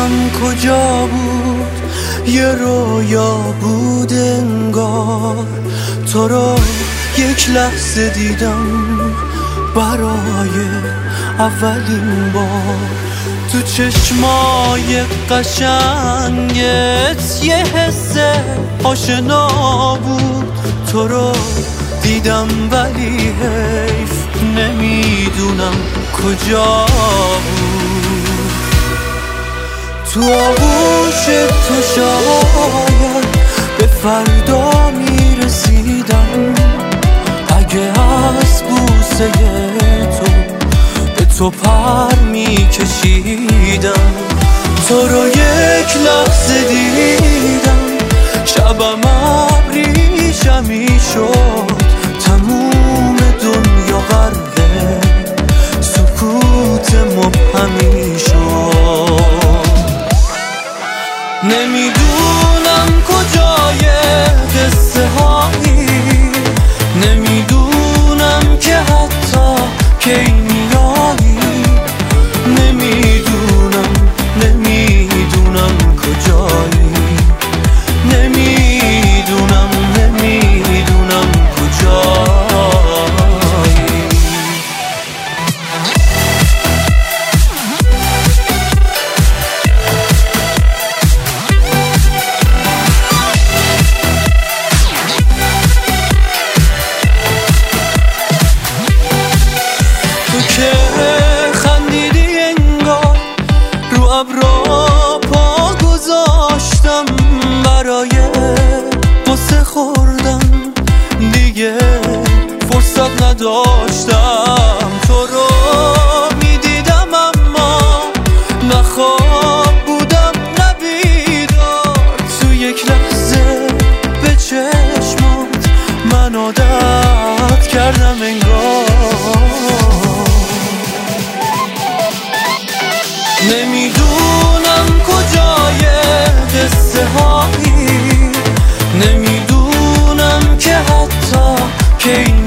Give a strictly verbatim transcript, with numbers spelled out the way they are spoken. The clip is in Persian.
کجا بود، یه رویا بود انگار. تو رو یک لحظه دیدم برای اولین بار. تو چشمای قشنگت یه حس آشنا بود. تو رو دیدم ولی حیف نمیدونم کجا بود. تو آغوش تو شاید به فردا میرسیدم، اگه از بوسه تو به تو پر میکشیدم. تو رو یک لحظه دیدم، شبم ابریشمی شد، تموم دنیا غرقه سکوت مبهمی شد. نمیدونم کجای قصه هایی، نمیدونم که حتی کی میایی. نمیدونم نمیدونم کجایی، نمیدونم نمیدونم کجایی. تو که خندیدی انگار رو ابرا پا گذاشتم، برای قصه خوردن دیگه فرصت نداشتم. تو رو میدیدم اما نخواب بودم نبیدار. تو یک لحظه به چشمات من عادت کردم انگار. نمیدونم کجای قصه هایی، نمیدونم که حتی کی